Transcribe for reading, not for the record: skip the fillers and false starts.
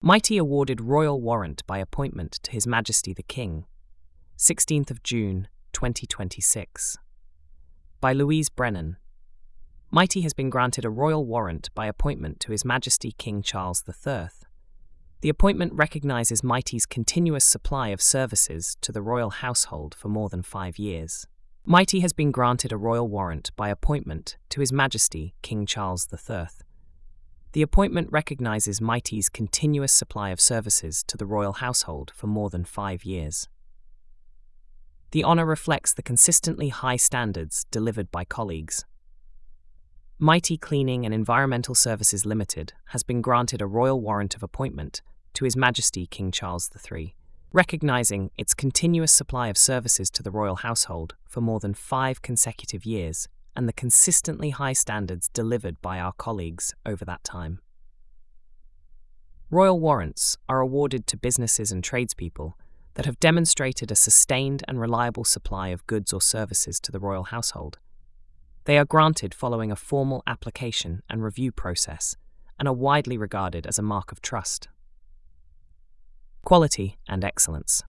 Mighty awarded royal warrant by appointment to His Majesty the King, 16th of June, 2026. By Louise Brennan. Mighty has been granted a royal warrant by appointment to His Majesty King Charles III. The appointment recognizes Mighty's continuous supply of services to the royal household for more than 5 years. Mighty has been granted a royal warrant by appointment to His Majesty King Charles III. The appointment recognizes Mighty's continuous supply of services to the royal household for more than 5 years. The honor reflects the consistently high standards delivered by colleagues. Mighty Cleaning and Environmental Services Limited has been granted a royal warrant of appointment to His Majesty King Charles III, recognizing its continuous supply of services to the royal household for more than 5 consecutive years and the consistently high standards delivered by our colleagues over that time. Royal warrants are awarded to businesses and tradespeople that have demonstrated a sustained and reliable supply of goods or services to the royal household. They are granted following a formal application and review process and are widely regarded as a mark of trust, quality, and excellence.